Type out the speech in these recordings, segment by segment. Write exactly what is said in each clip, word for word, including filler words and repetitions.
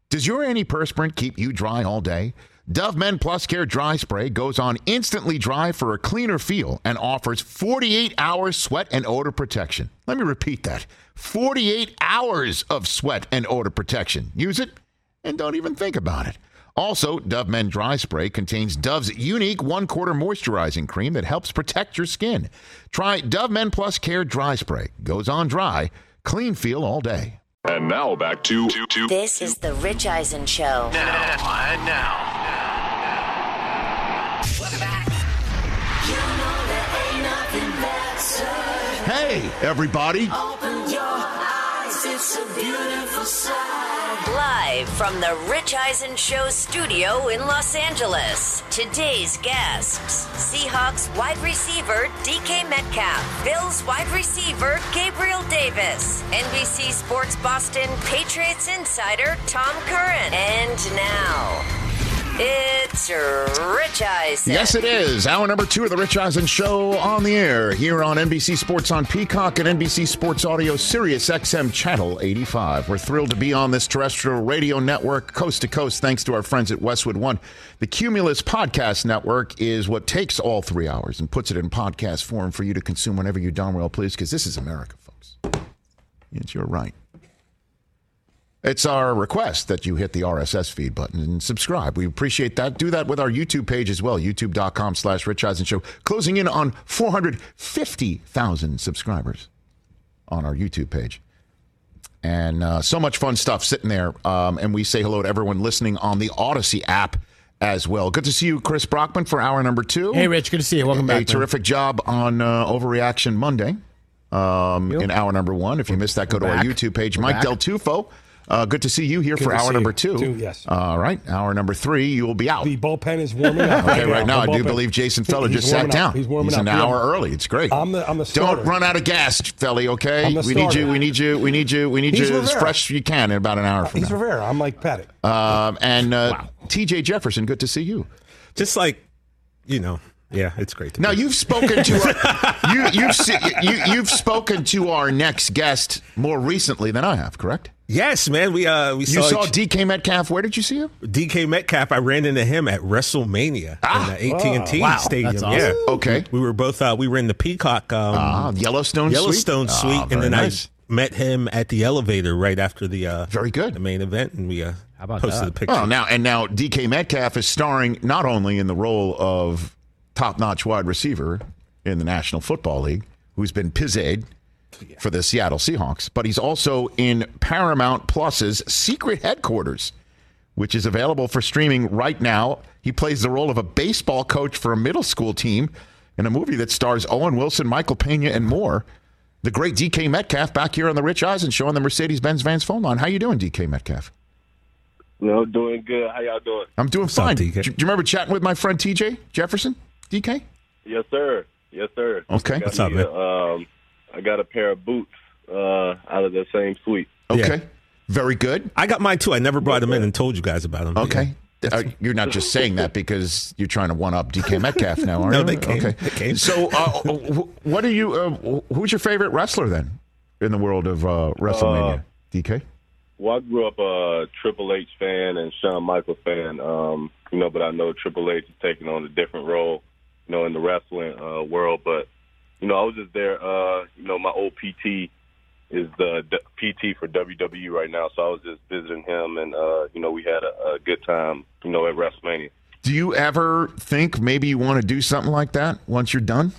Does your antiperspirant keep you dry all day? Dove Men Plus Care Dry Spray goes on instantly dry for a cleaner feel and offers forty-eight hours sweat and odor protection. Let me repeat that. forty-eight hours of sweat and odor protection. Use it and don't even think about it. Also, Dove Men Dry Spray contains Dove's unique one-quarter moisturizing cream that helps protect your skin. Try Dove Men Plus Care Dry Spray. Goes on dry, clean feel all day. And now back to... to, to This is the Rich Eisen Show. Now, and now. Hey, everybody. Open your eyes, it's a beautiful sight. Live from the Rich Eisen Show studio in Los Angeles. Today's guests: Seahawks wide receiver D K Metcalf, Bills wide receiver Gabriel Davis, N B C Sports Boston Patriots insider Tom Curran. And now, it's Rich Eisen. Yes, it is. Hour number two of the Rich Eisen Show on the air here on N B C Sports on Peacock and N B C Sports Audio Sirius X M Channel eighty-five. We're thrilled to be on this terrestrial radio network coast to coast thanks to our friends at Westwood One. The Cumulus Podcast Network is what takes all three hours and puts it in podcast form for you to consume whenever you darn well please, because this is America, folks. It's your right. It's our request that you hit the R S S feed button and subscribe. We appreciate that. Do that with our YouTube page as well, youtube.com slash Rich Eisen Show. Closing in on four hundred fifty thousand subscribers on our YouTube page. And uh, so much fun stuff sitting there. Um, and we say hello to everyone listening on the Odyssey app as well. Good to see you, Chris Brockman, for hour number two. Hey, Rich. Good to see you. Welcome a, back. A man. terrific job on uh, Overreaction Monday um, in hour number one. If you missed that, go to back. our YouTube page. We're Mike back. Del Tufo. Uh, good to see you here Good for to hour see number you. two. Two, yes. All right. Hour number three, you will be out. The bullpen is warming up. Okay, right now, The I do bullpen. believe Jason Feller He's just sat warming up. down. He's warming He's up. an Yeah. hour early. It's great. I'm the I'm the Don't starter. run out of gas, Felly, okay? I'm the We need you, starter. we need you, we need you, we need He's you as Rivera. fresh as you can in about an hour from He's now. Rivera. I'm like Paddock. Um, and uh, T J Jefferson, good to see you. Just like, you know, yeah, it's great to Now, be. you've spoken to our, you, you've, se- you, you've spoken to our next guest more recently than I have, correct? Yes, man. We uh we You saw, saw each- D K Metcalf. Where did you see him? D K Metcalf. I ran into him at WrestleMania Ah. in the A T and T Wow. Stadium. That's awesome. Yeah. Okay. We were both uh we were in the Peacock um Ah, Yellowstone, Yellowstone Suite. Suite, Ah, and very then nice. I met him at the elevator right after the uh Very good. the main event, and we uh How about posted that? the picture. Well, now and now D K Metcalf is starring not only in the role of top-notch wide receiver in the National Football League, who's been pizzed for the Seattle Seahawks, but he's also in Paramount Plus's Secret Headquarters, which is available for streaming right now. He plays the role of a baseball coach for a middle school team in a movie that stars Owen Wilson, Michael Pena, and more. The great D K Metcalf back here on the Rich Eisen Show on the Mercedes-Benz Vans phone line. How you doing, D K Metcalf? No, doing good. How y'all doing? I'm doing up, fine. Do D K? you remember chatting with my friend T J Jefferson? D K? Yes, sir. Yes, sir. Okay. I got What's up, me man? a, Um, I got a pair of boots uh, out of the same suite. Okay. Yeah. Very good. I got mine too. I never brought him in and told you guys about him. Okay. Uh, you're not just saying that because you're trying to one up D K Metcalf now, are No, you? they came. Okay. They came. So, uh, wh- what are you? Uh, who's your favorite wrestler then in the world of uh, WrestleMania? Uh, D K. Well, I grew up a Triple H fan and Shawn Michaels fan, um, you know, but I know Triple H is taking on a different role, you know, in the wrestling uh, world. But, you know, I was just there. Uh, you know, my old P T is the d- P T for W W E right now, so I was just visiting him, and, uh, you know, we had a, a good time, you know, at WrestleMania. Do you ever think maybe you want to do something like that once you're done,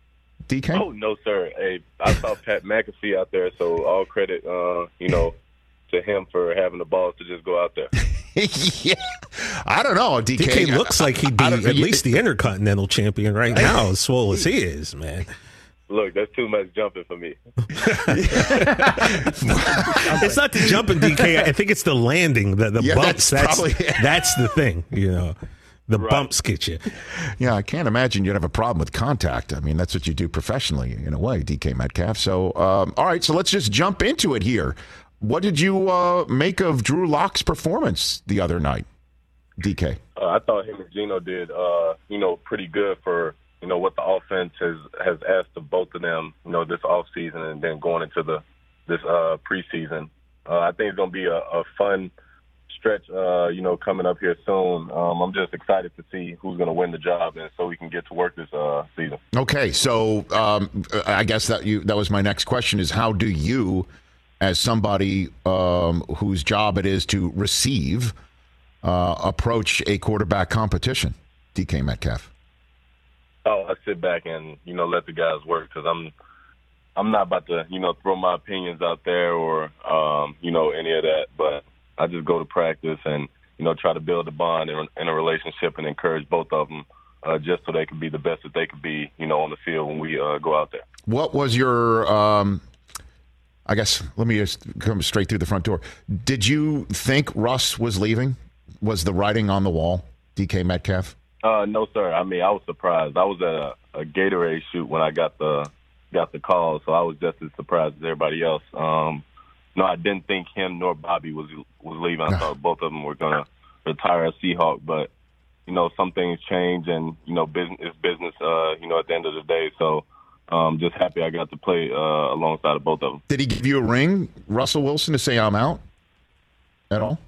D K? Oh, no, sir. Hey, I saw Pat McAfee out there, so all credit, uh, you know, to him for having the balls to just go out there. Yeah. I don't know, D K. D K looks like he'd be I don't- at least the Intercontinental Champion right now, as swole as he is, man. Look, that's too much jumping for me. It's not the jumping, D K. I think it's the landing, the, the Yeah, bumps. that's That's probably it. that's the thing, you know. The Right. bumps get you. Yeah, I can't imagine you'd have a problem with contact. I mean, that's what you do professionally in a way, D K Metcalf. So, um, all right, so let's just jump into it here. What did you uh, make of Drew Lock's performance the other night, D K? Uh, I thought him and Gino did, uh, you know, pretty good for, you know, what the offense has, has asked of both of them, you know, this offseason and then going into the this uh, preseason. Uh, I think it's going to be a, a fun stretch, uh, you know, coming up here soon. Um, I'm just excited to see who's going to win the job, and so we can get to work this uh, season. Okay, so um, I guess that you that was my next question: is how do you, as somebody um, whose job it is to receive, uh, approach a quarterback competition? D K Metcalf. Oh, I sit back and you know let the guys work because I'm. I'm not about to, you know, throw my opinions out there or, um, you know, any of that. But I just go to practice and, you know, try to build a bond and, and a relationship and encourage both of them uh, just so they can be the best that they could be, you know, on the field when we uh, go out there. What was your, um, I guess, let me just come straight through the front door. Did you think Russ was leaving? Was the writing on the wall, D K Metcalf? Uh, no, sir. I mean, I was surprised. I was at a, a Gatorade shoot when I got the got the call, so I was just as surprised as everybody else. Um, no, I didn't think him nor Bobby was was leaving. I thought both of them were going to retire as Seahawk, but, you know, some things change, and, you know, business is business, uh, you know, at the end of the day. So um, just happy I got to play uh, alongside of both of them. Did he give you a ring, Russell Wilson, to say I'm out at all?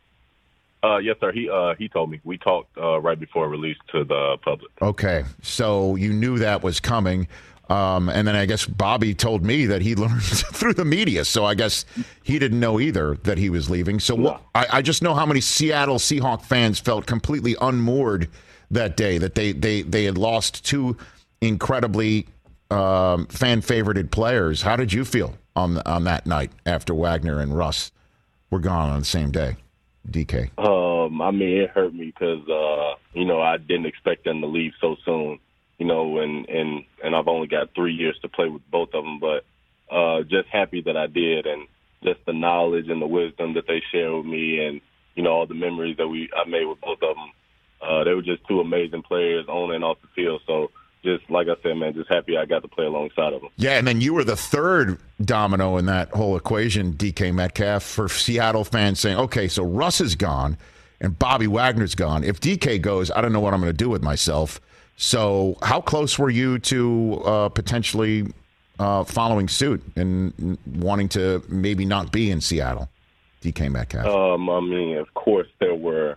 Uh, yes, sir. He uh, he told me. We talked uh, right before release to the public. Okay, so you knew that was coming. Um, and then I guess Bobby told me that he learned through the media. So I guess he didn't know either that he was leaving. So no. I, I just know how many Seattle Seahawks fans felt completely unmoored that day, that they, they, they had lost two incredibly um, fan-favorited players. How did you feel on on that night after Wagner and Russ were gone on the same day, D K? Um, I mean, it hurt me because, uh, you know, I didn't expect them to leave so soon. You know, and, and, and I've only got three years to play with both of them, but uh, just happy that I did, and just the knowledge and the wisdom that they share with me, and, you know, all the memories that we I made with both of them. Uh, they were just two amazing players on and off the field. So just like I said, man, just happy I got to play alongside of them. Yeah, and then you were the third domino in that whole equation, D K Metcalf, for Seattle fans saying, okay, so Russ is gone and Bobby Wagner's gone. If D K goes, I don't know what I'm going to do with myself. So how close were you to uh, potentially uh, following suit and wanting to maybe not be in Seattle, D K Metcalf? Um, I mean, of course, there were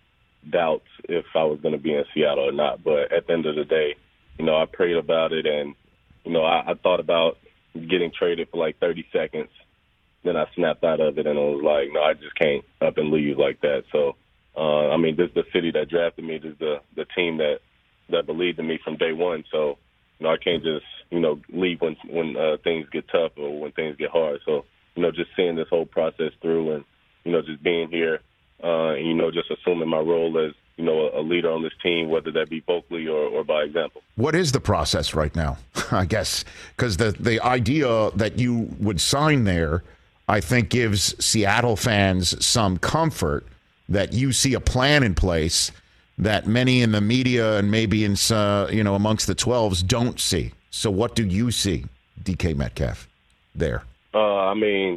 doubts if I was going to be in Seattle or not. But at the end of the day, you know, I prayed about it, and, you know, I, I thought about getting traded for like thirty seconds. Then I snapped out of it, and I was like, no, I just can't up and leave like that. So, uh, I mean, this is the city that drafted me. This is the, the team that, that believed in me from day one. So, you know, I can't just, you know, leave when when uh, things get tough or when things get hard. So, you know, just seeing this whole process through and, you know, just being here uh, and, you know, just assuming my role as, you know, a, a leader on this team, whether that be vocally or, or by example. What is the process right now, I guess? Because the, the idea that you would sign there, I think, gives Seattle fans some comfort that you see a plan in place that many in the media and maybe in uh, you know amongst the twelves don't see. So what do you see, D K Metcalf, there? Uh, I mean,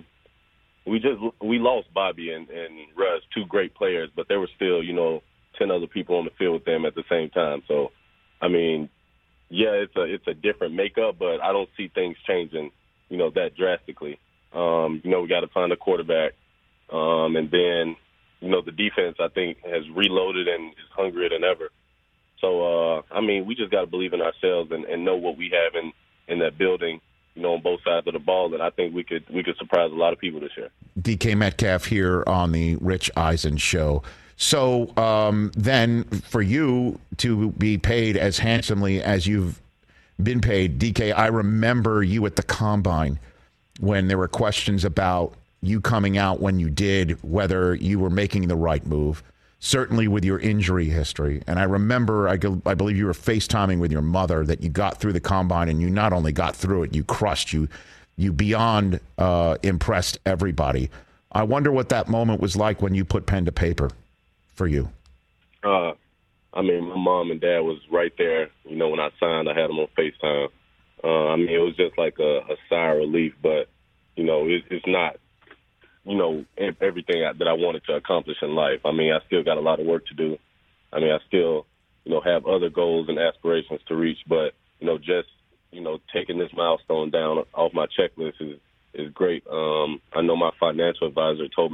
we just we lost Bobby and, and Russ, two great players, but there were still, you know, ten other people on the field with them at the same time. So, I mean, yeah, it's a it's a different makeup, but I don't see things changing, you know, that drastically. Um, you know, we got to find a quarterback, um, and then, you know, the defense, I think, has reloaded and is hungrier than ever. So, uh, I mean, we just got to believe in ourselves and, and know what we have in, in that building, you know, on both sides of the ball. And I think we could we could surprise a lot of people this year. D K Metcalf here on the Rich Eisen Show. So um, then for you to be paid as handsomely as you've been paid, D K, I remember you at the Combine when there were questions about you coming out when you did, whether you were making the right move, certainly with your injury history. And I remember, I, I believe you were FaceTiming with your mother, that you got through the Combine, and you not only got through it, you crushed, you you beyond uh, impressed everybody. I wonder what that moment was like when you put pen to paper for you. Uh, I mean, my mom and dad was right there. You know, when I signed, I had them on FaceTime. Uh, I mean, it was just like a, a sigh of relief, but, you know, it, it's not, you know, everything that I wanted to accomplish in life. I mean, I still got a lot of work to do. I mean, I still, you know, have other goals and aspirations to reach, but, you know, just, you know, taking this milestone down off my checklist is, is great. Um, I know my financial advisor told me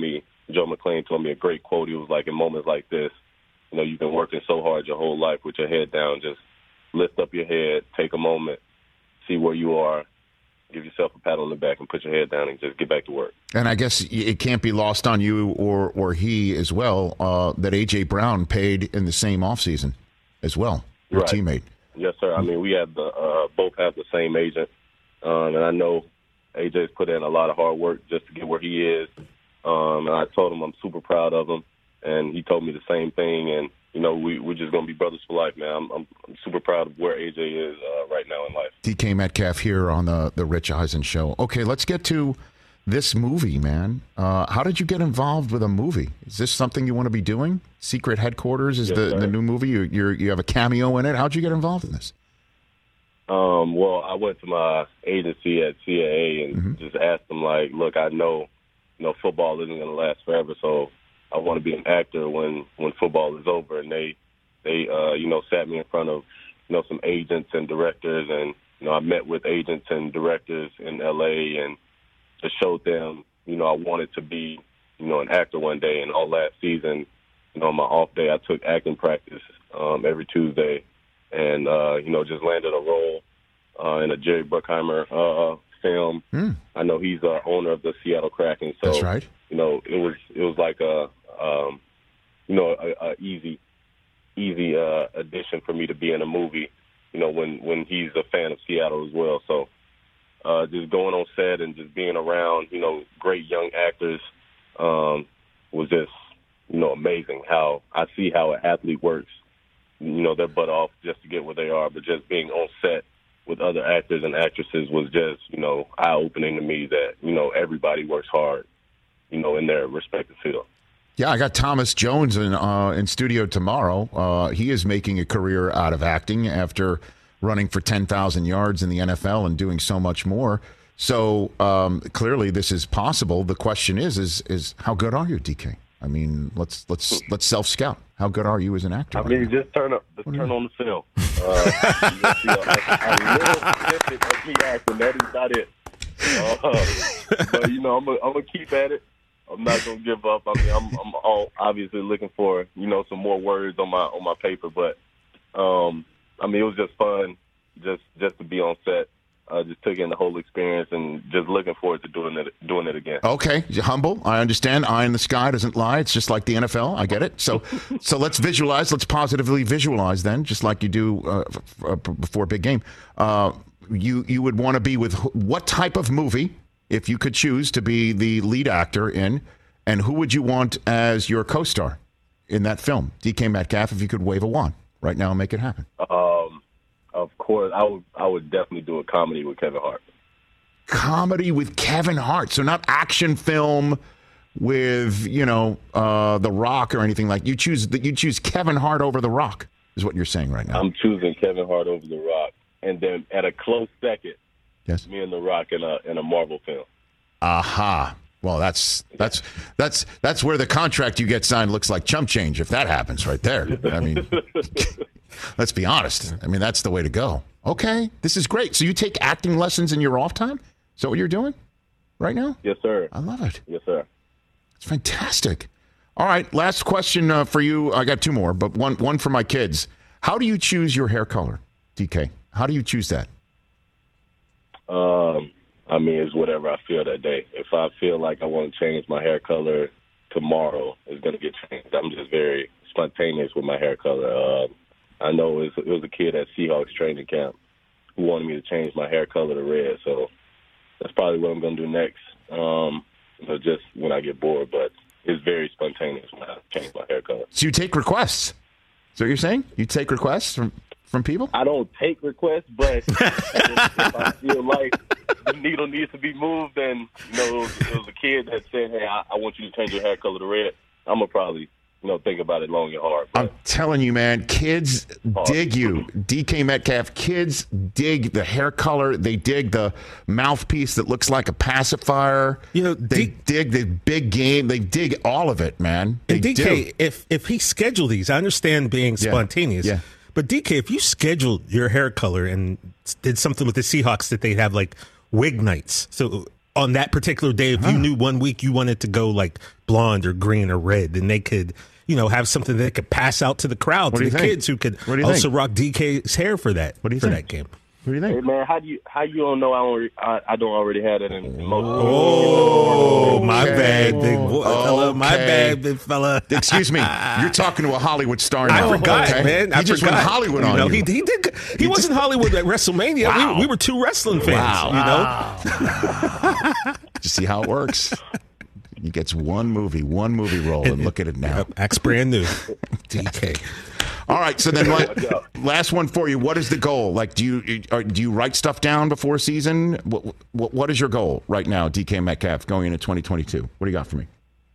Joe McClain told me a great quote. He was like, in moments like this, you know, you've been working so hard your whole life with your head down. Just lift up your head, take a moment, see where you are, give yourself a pat on the back and put your head down and just get back to work. And I guess it can't be lost on you or or he as well uh, that A J. Brown paid in the same offseason as well, your right. teammate. Yes, sir. I mean, we have the uh, both have the same agent, um, and I know A J's put in a lot of hard work just to get where he is. Um, and I told him I'm super proud of him, and he told me the same thing. And you know, we we're just gonna be brothers for life, man. I'm I'm, I'm super proud of where A J is uh, right now in life. D K Metcalf here on the the Rich Eisen Show. Okay, let's get to this movie, man. Uh, how did you get involved with a movie? Is this something you want to be doing? Secret Headquarters is yes, the, sir. the new movie. You you're, you have a cameo in it. How'd you get involved in this? Um, well, I went to my agency at C A A and mm-hmm. just asked them, like, look, I know, you know, football isn't going to last forever, so I want to be an actor when, when football is over. And they, they uh, you know, sat me in front of, you know, some agents and directors, and, you know, I met with agents and directors in L A and just showed them, you know, I wanted to be, you know, an actor one day. And all last season, you know, on my off day, I took acting practice um, every Tuesday. And, uh, you know, just landed a role uh, in a Jerry Bruckheimer uh, film. Mm. I know he's the owner of the Seattle Kraken. So, that's right. You know, it was it was like a, um, you know, a, a easy, easy uh, addition for me to be in a movie, you know, when, when he's a fan of Seattle as well. So uh, just going on set and just being around, you know, great young actors um, was just, you know, amazing how I see how an athlete works. You know, their butt off just to get where they are, but just being on set with other actors and actresses was just, you know, eye-opening to me that, you know, everybody works hard, you know, in their respective field. Yeah, I got Thomas Jones in uh, in studio tomorrow. Uh, he is making a career out of acting after running for ten thousand yards in the N F L and doing so much more. So um, clearly this is possible. The question is, is, is how good are you, D K? I mean, let's let's let's self-scout. How good are you as an actor? I right mean, now? just turn up, just turn on the film. Uh, you just see a, a little snippet of me acting. That is not it. Uh, but you know, I'm gonna I'm gonna keep at it. I'm not gonna give up. I mean, I'm I'm all obviously looking for, you know, some more words on my on my paper. But um, I mean, it was just fun, just just to be on set. I uh, just took in the whole experience and just looking forward to doing it doing it again. Okay, you're humble. I understand. Eye in the sky doesn't lie. It's just like the N F L. I get it. So, so let's visualize. Let's positively visualize then, just like you do uh, f- f- before a big game. Uh, you you would want to be with what type of movie, if you could choose to be the lead actor in, and who would you want as your co-star in that film? D K Metcalf, if you could wave a wand right now and make it happen. Um. Of course, I would. I would definitely do a comedy with Kevin Hart. Comedy with Kevin Hart, so not action film with you know uh, The Rock or anything like. You choose you choose Kevin Hart over The Rock, is what you're saying right now. I'm choosing Kevin Hart over The Rock, and then at a close second, yes, me and The Rock in a in a Marvel film. Aha. Well, that's that's that's that's where the contract you get signed looks like chump change if that happens right there. I mean. Let's be honest. I mean, that's the way to go. Okay, this is great. So you take acting lessons in your off time? Is that what you're doing right now? Yes, sir. I love it. Yes, sir. It's fantastic. All right, last question uh, for you. I got two more, but one one for my kids. How do you choose your hair color, D K? How do you choose that? Um, I mean, it's whatever I feel that day. If I feel like I want to change my hair color tomorrow, it's going to get changed. I'm just very spontaneous with my hair color. Uh, I know it was, it was a kid at Seahawks training camp who wanted me to change my hair color to red, so that's probably what I'm going to do next, um, you know, just when I get bored. But it's very spontaneous when I change my hair color. So you take requests? So you're saying you take requests from, from people? I don't take requests, but if, if I feel like the needle needs to be moved, and you know, it was, it was a kid that said, "Hey, I, I want you to change your hair color to red," I'm gonna probably. You know, think about it long and hard. I'm telling you, man, kids hard. dig you. D K Metcalf, kids dig the hair color. They dig the mouthpiece that looks like a pacifier. You know, they D- dig the big game. They dig all of it, man. They and D K, do. if if he scheduled these, I understand being Yeah. spontaneous. Yeah. But D K, if you scheduled your hair color and did something with the Seahawks that they have like wig nights, so on that particular day, if huh. you knew one week you wanted to go like blonde or green or red, then they could, you know, have something that could pass out to the crowd, what to the think? kids who could also think? rock D K's hair for that, what do you for think? that game. What do you think? Hey, man, how do you how you don't know I don't I, I don't already have that in, in most Oh, okay. my bad, big boy, okay. fella. My bad, big fella. Excuse me. You're talking to a Hollywood star now. I forgot, okay? man. He I just forgot. went Hollywood you on know, you. He, he did. He, he wasn't Hollywood at WrestleMania. Wow. We, we were two wrestling fans. Wow. You know. Just see how it works. He gets one movie, one movie role, and look at it now. Yep, acts brand new. D K. All right, so then la- last one for you. What is the goal? Like, do you or do you write stuff down before season? What, what what is your goal right now, D K Metcalf, going into twenty twenty-two? What do you got for me?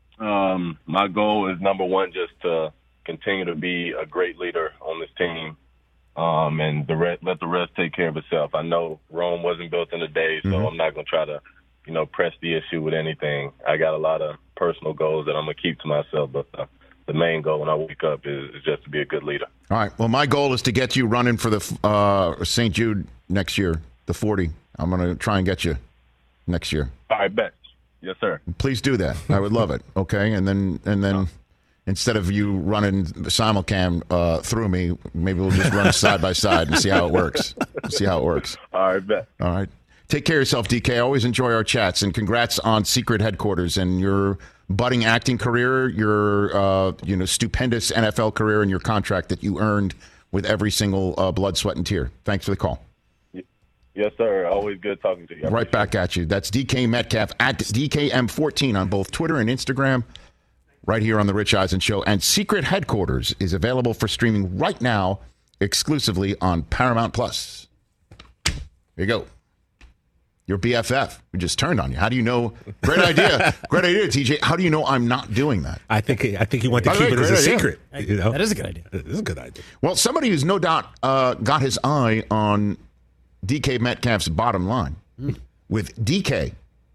Um, my goal is number one, just to continue to be a great leader on this team, um, and the rest, let the rest take care of itself. I know Rome wasn't built in a day, so mm-hmm. I'm not going to try to, you know, press the issue with anything. I got a lot of personal goals that I'm going to keep to myself, but uh, the main goal when I wake up is, is just to be a good leader. All right. Well, my goal is to get you running for the uh, Saint Jude next year, the forty. I'm going to try and get you next year. All right, bet. Yes, sir. Please do that. I would love it. Okay, and then and then oh. instead of you running simulcam uh, through me, maybe we'll just run side by side and see how it works. See how it works. All right, bet. All right. Take care of yourself, D K. I always enjoy our chats, and congrats on Secret Headquarters and your budding acting career, your uh, you know stupendous N F L career, and your contract that you earned with every single uh, blood, sweat, and tear. Thanks for the call. Yes, sir. Always good talking to you. Right back at you. That's D K Metcalf at D K M fourteen on both Twitter and Instagram, right here on The Rich Eisen Show. And Secret Headquarters is available for streaming right now exclusively on Paramount Plus. Here you go. Your B F F. We just turned on you. How do you know? Great idea. Great idea, T J. How do you know I'm not doing that? I think I think he wanted to By keep way, it as a idea. secret. You know? That is a good idea. It is a good idea. Well, somebody who's no doubt uh, got his eye on D K Metcalf's bottom line, mm. with D K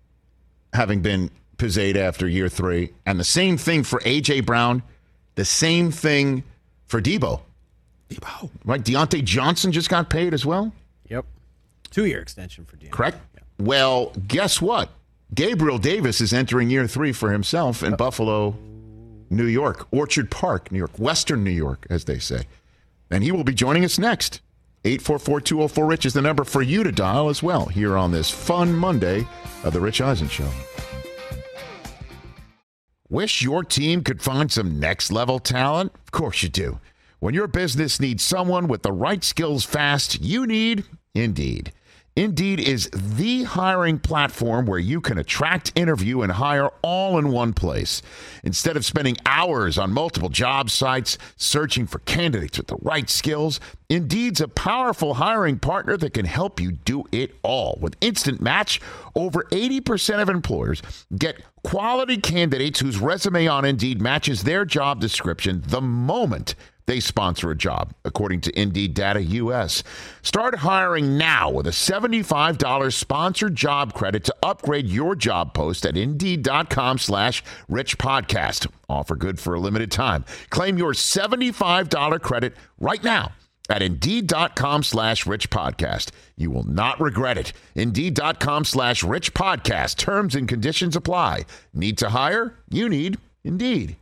having been pizzade after year three, and the same thing for A J Brown, the same thing for Debo. Debo. Right? Deontay Johnson just got paid as well? Yep. Two-year extension for Deontay. Correct? Yeah. Well, guess what? Gabriel Davis is entering year three for himself in oh. Buffalo, New York, Orchard Park, New York, Western New York, as they say. And he will be joining us next. eight four four, two oh four, RICH is the number for you to dial as well here on this fun Monday of The Rich Eisen Show. Wish your team could find some next-level talent? Of course you do. When your business needs someone with the right skills fast, you need Indeed. Indeed is the hiring platform where you can attract, interview, and hire all in one place. Instead of spending hours on multiple job sites searching for candidates with the right skills, Indeed's a powerful hiring partner that can help you do it all. With Instant Match, over eighty percent of employers get quality candidates whose resume on Indeed matches their job description the moment they sponsor a job, according to Indeed Data U S. Start hiring now with a seventy-five dollars sponsored job credit to upgrade your job post at Indeed.com slash Rich Podcast. Offer good for a limited time. Claim your seventy-five dollars credit right now at Indeed.com slash Rich Podcast. You will not regret it. Indeed.com slash Rich Podcast. Terms and conditions apply. Need to hire? You need Indeed.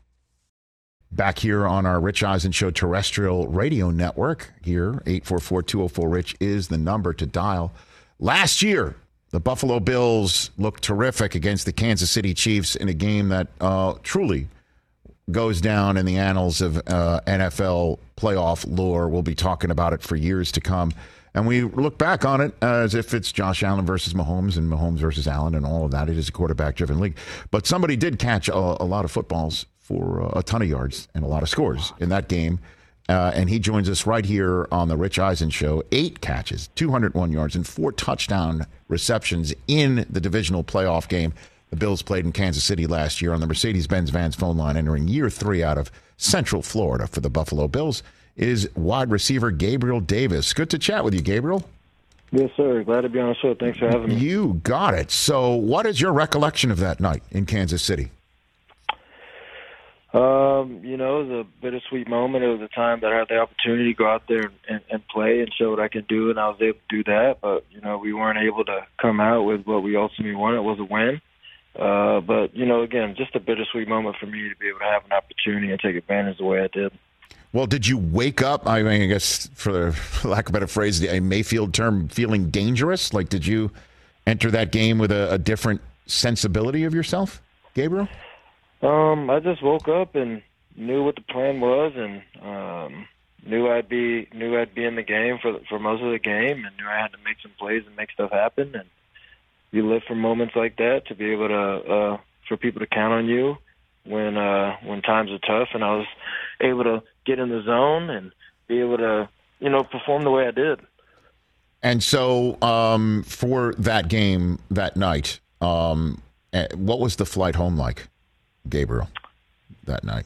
Back here on our Rich Eisen Show terrestrial radio network here, eight four four, two oh four, RICH is the number to dial. Last year, the Buffalo Bills looked terrific against the Kansas City Chiefs in a game that uh, truly goes down in the annals of uh, N F L playoff lore. We'll be talking about it for years to come. And we look back on it as if it's Josh Allen versus Mahomes and Mahomes versus Allen and all of that. It is a quarterback-driven league. But somebody did catch a, a lot of footballs for uh, a ton of yards and a lot of scores in that game. Uh, and he joins us right here on the Rich Eisen Show. Eight catches, two hundred one yards, and four touchdown receptions in the divisional playoff game the Bills played in Kansas City last year on the Mercedes-Benz Vans phone line, entering year three out of Central Florida for the Buffalo Bills, is wide receiver Gabriel Davis. Good to chat with you, Gabriel. Yes, sir. Glad to be on the show. Thanks for having me. You got it. So what is your recollection of that night in Kansas City? Um, you know, it was a bittersweet moment. It was a time that I had the opportunity to go out there and, and play and show what I can do, and I was able to do that. But, you know, we weren't able to come out with what we ultimately wanted. It was a win. Uh, but, you know, again, just a bittersweet moment for me to be able to have an opportunity and take advantage the way I did. Well, did you wake up, I mean, I guess, for lack of a better phrase, a Mayfield term, feeling dangerous? Like, did you enter that game with a, a different sensibility of yourself, Gabriel? Um, I just woke up and knew what the plan was, and um, knew I'd be knew I'd be in the game for for most of the game, and knew I had to make some plays and make stuff happen. And you live for moments like that to be able to uh, for people to count on you when uh, when times are tough. And I was able to get in the zone and be able to you know perform the way I did. And so um, for that game that night, um, what was the flight home like, Gabriel, that night?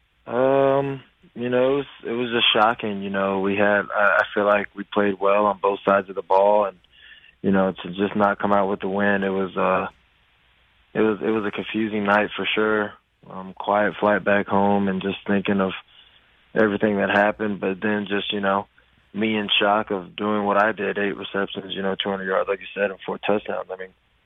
Um, you know, it was, it was just shocking. You know, we had, I feel like we played well on both sides of the ball, and, you know, to just not come out with the win, it was, uh, it was, it was a confusing night for sure. Um, quiet flight back home and just thinking of everything that happened, but then just, you know, me in shock of doing what I did, eight receptions, you know, two hundred yards, like you said, and four touchdowns. I mean,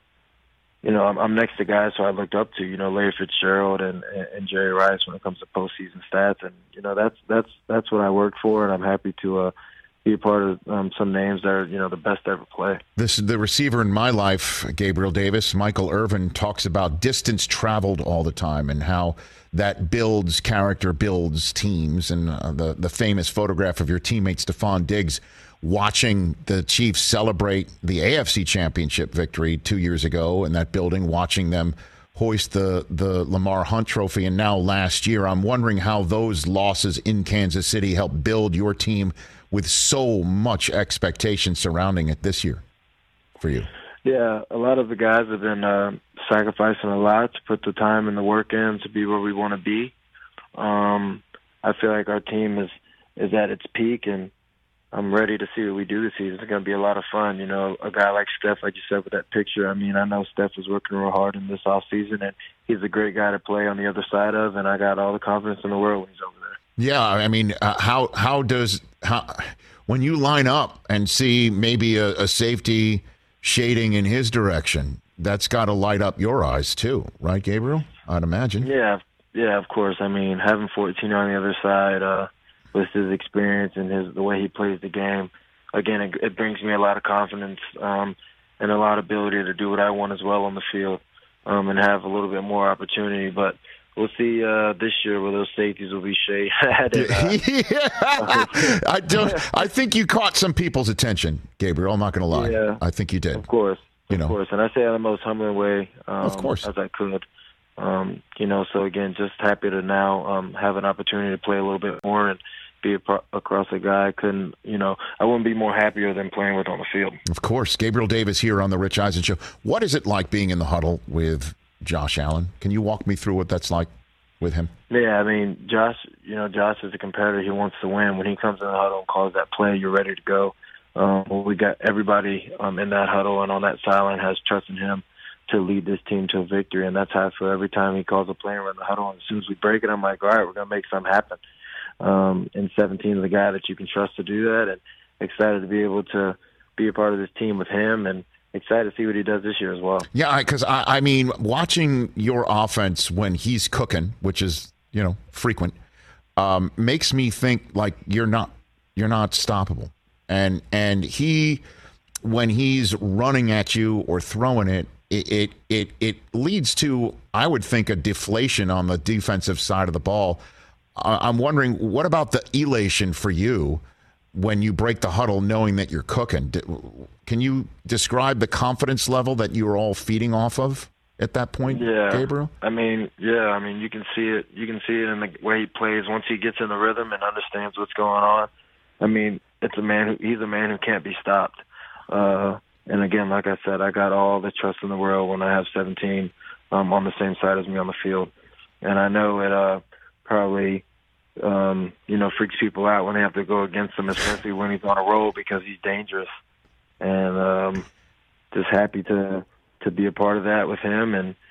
you know, I'm, I'm next to guys who I looked up to, you know, Larry Fitzgerald and, and Jerry Rice when it comes to postseason stats. And, you know, that's that's that's what I worked for, and I'm happy to uh, be a part of um, some names that are, you know, the best to ever play. This is the receiver in my life, Gabriel Davis. Michael Irvin talks about distance traveled all the time and how that builds character, builds teams. And uh, the, the famous photograph of your teammate Stephon Diggs watching the Chiefs celebrate the A F C Championship victory two years ago in that building, watching them hoist the, the Lamar Hunt Trophy, and now last year. I'm wondering how those losses in Kansas City help build your team with so much expectation surrounding it this year for you. Yeah, a lot of the guys have been uh, sacrificing a lot to put the time and the work in to be where we want to be. Um, I feel like our team is, is at its peak, and I'm ready to see what we do this season. It's going to be a lot of fun. You know, a guy like Steph, like you said with that picture, I mean, I know Steph is working real hard in this offseason, and he's a great guy to play on the other side of, and I got all the confidence in the world when he's over there. Yeah, I mean, uh, how how does how when you line up and see maybe a, a safety shading in his direction, that's got to light up your eyes too, right, Gabriel? I'd imagine. Yeah, yeah, of course. I mean, having fourteen on the other side uh, with his experience and his the way he plays the game, again, it, it brings me a lot of confidence um, and a lot of ability to do what I want as well on the field um, and have a little bit more opportunity, but. We'll see uh, this year where those safeties will be shaded. Uh, yeah. I don't. I think you caught some people's attention, Gabriel. I'm not going to lie. Yeah, I think you did. Of course, you of know. course, and I say it in the most humbling way, um, of course, as I could. Um, you know, so again, just happy to now um, have an opportunity to play a little bit more and be a pro- across a guy I couldn't. You know, I wouldn't be more happier than playing with on the field. Of course, Gabriel Davis here on the Rich Eisen Show. What is it like being in the huddle with Josh Allen? Can you walk me through what that's like with him? Yeah, I mean, Josh, you know, Josh is a competitor. He wants to win. When he comes in the huddle and calls that play, you're ready to go. Um, well, we got everybody um, in that huddle and on that sideline has trust in him to lead this team to a victory, and that's how I feel every time he calls a play around the huddle. And as soon as we break it, I'm like, all right, we're going to make something happen. Um, and seventeen is the guy that you can trust to do that, and excited to be able to be a part of this team with him, and excited to see what he does this year as well. Yeah, because I, I mean, watching your offense when he's cooking, which is, you know, frequent, um, makes me think like you're not you're not stoppable. And and he, when he's running at you or throwing it, it it it, it leads to, I would think, a deflation on the defensive side of the ball. Uh, I'm wondering, what about the elation for you when you break the huddle knowing that you're cooking? Can you describe the confidence level that you're all feeding off of at that point, yeah. Gabriel? I mean, yeah, I mean, you can see it. You can see it in the way he plays once he gets in the rhythm and understands what's going on. I mean, it's a man who, he's a man who can't be stopped. Uh, and again, like I said, I got all the trust in the world when I have seventeen um, on the same side as me on the field. And I know it uh, probably Um, you know, freaks people out when they have to go against him, especially when he's on a roll because he's dangerous. And um, just happy to to be a part of that with him. And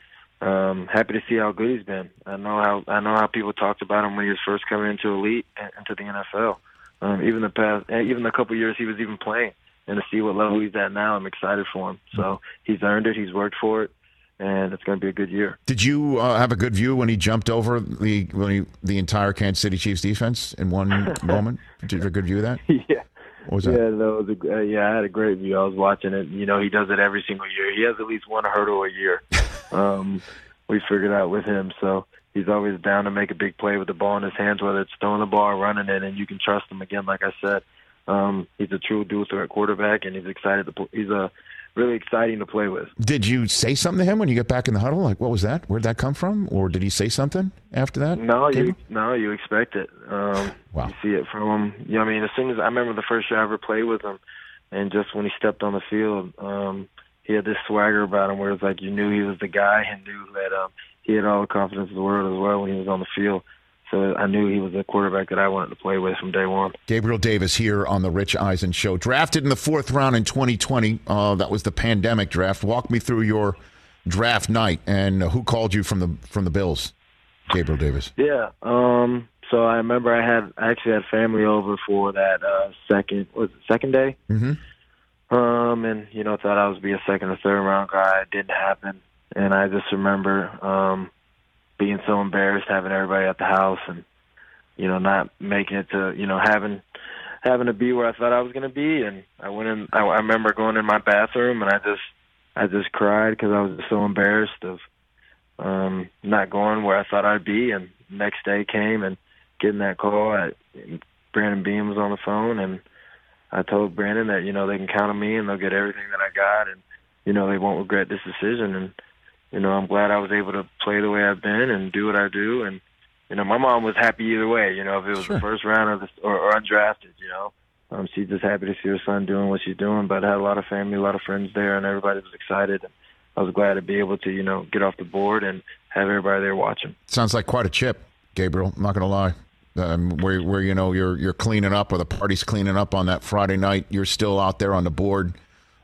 um, happy to see how good he's been. I know how I know how people talked about him when he was first coming into elite into the N F L. Um, even the past, even the couple years he was even playing, and to see what level he's at now, I'm excited for him. So he's earned it. He's worked for it, and it's going to be a good year. Did you uh, have a good view when he jumped over the when he, the entire Kansas City Chiefs defense in one moment? Did you have a good view of that? Yeah. What was that? Yeah, that was a, uh, yeah, I had a great view. I was watching it. You know, he does it every single year. He has at least one hurdle a year. Um, we figured out with him. So he's always down to make a big play with the ball in his hands, whether it's throwing the ball or running it, and you can trust him. Again, like I said, um, he's a true dual threat quarterback, and he's excited to. Play. He's a really exciting to play with. Did you say something to him when you get back in the huddle? Like, what was that? Where'd that come from? Or did he say something after that? No, you no, you expect it. Um, wow. You see it from him. You know, I mean, as soon as I remember the first year I ever played with him, and just when he stepped on the field, um, he had this swagger about him where it's like you knew he was the guy, and knew that um, he had all the confidence in the world as well when he was on the field. So I knew he was the quarterback that I wanted to play with from day one. Gabriel Davis here on the Rich Eisen Show. Drafted in the fourth round in twenty twenty. Uh, that was the pandemic draft. Walk me through your draft night and who called you from the from the Bills, Gabriel Davis. Yeah. Um, so I remember I had I actually had family over for that uh, second was it second day. Mm-hmm. Um, and you know thought I was be a second or third round guy. It didn't happen, and I just remember. Um, being so embarrassed, having everybody at the house, and you know not making it to you know having having to be where I thought I was going to be. And I went in. I, I remember going in my bathroom, and I just I just cried because I was so embarrassed of um, not going where I thought I'd be. And next day came, and getting that call, I, Brandon Beam was on the phone, and I told Brandon that you know they can count on me, and they'll get everything that I got, and you know they won't regret this decision. And You know, I'm glad I was able to play the way I've been and do what I do. And, you know, my mom was happy either way, you know, if it was sure. the first round or, the, or, or undrafted, you know. Um, she's just happy to see her son doing what she's doing. But I had a lot of family, a lot of friends there, and everybody was excited. And I was glad to be able to, you know, get off the board and have everybody there watching. Sounds like quite a chip, Gabriel. I'm not going to lie. Um, where, where you know, you're you're cleaning up or the party's cleaning up on that Friday night, you're still out there on the board.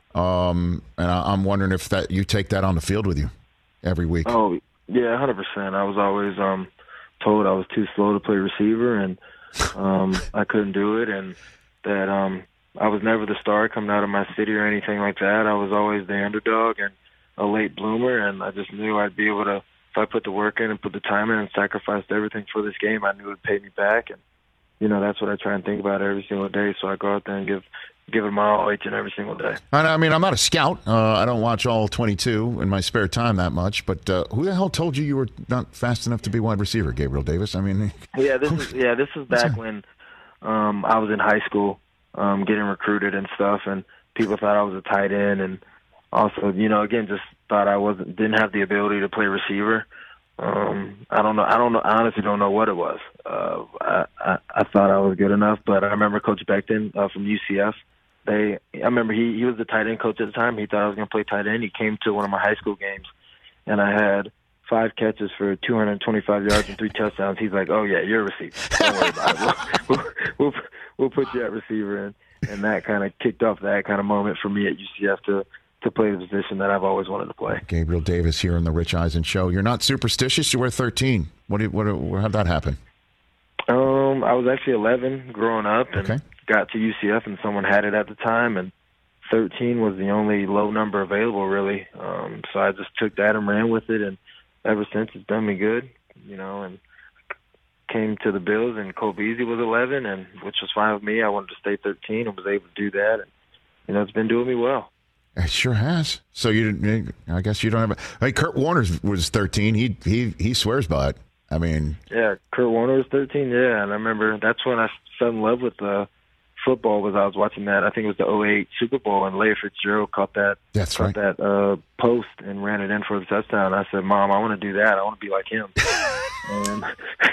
Um, and I, I'm wondering if that you take that on the field with you every week. Oh, yeah, one hundred percent. I was always um, told I was too slow to play receiver, and um, I couldn't do it, and that um, I was never the star coming out of my city or anything like that. I was always the underdog and a late bloomer, and I just knew I'd be able to, if I put the work in and put the time in and sacrificed everything for this game, I knew it would pay me back. And, you know, that's what I try and think about every single day, so I go out there and give give it my all each and every single day. I mean, I'm not a scout. Uh, I don't watch all twenty-two in my spare time that much. But uh, who the hell told you you were not fast enough to be wide receiver, Gabriel Davis? I mean, yeah, this is yeah, this is back when um, I was in high school, um, getting recruited and stuff, and people thought I was a tight end, and also, you know, again, just thought I wasn't didn't have the ability to play receiver. Um, I don't know. I don't know. I honestly don't know what it was. Uh, I, I, I thought I was good enough, but I remember Coach Becton uh, from U C F. They, I remember he, he was the tight end coach at the time. He thought I was going to play tight end. He came to one of my high school games, and I had five catches for two hundred twenty-five yards and three touchdowns. He's like, "Oh yeah, you're a receiver. Don't worry about it. We'll, we'll, we'll, we'll put you at receiver." And, and that kind of kicked off that kind of moment for me at U C F to to play the position that I've always wanted to play. Gabriel Davis here on the Rich Eisen Show. You're not superstitious. You wear thirteen. What did what? How'd that happen? Um, I was actually eleven growing up, and okay. got to U C F, and someone had it at the time, and thirteen was the only low number available, really. Um, so I just took that and ran with it, and ever since it's done me good, you know. And came to the Bills, and Cole Beasley was eleven, and which was fine with me. I wanted to stay thirteen, and was able to do that, and you know, it's been doing me well. It sure has. So you, I guess you don't have. A, hey, Kurt Warner was thirteen. He he he swears by it. I mean, yeah, Kurt Warner was thirteen. Yeah, and I remember that's when I fell in love with uh, football. Was I was watching that? I think it was the oh eight Super Bowl, and Larry Fitzgerald caught that. That's caught right. that uh, post and ran it in for the touchdown. I said, "Mom, I want to do that. I want to be like him." and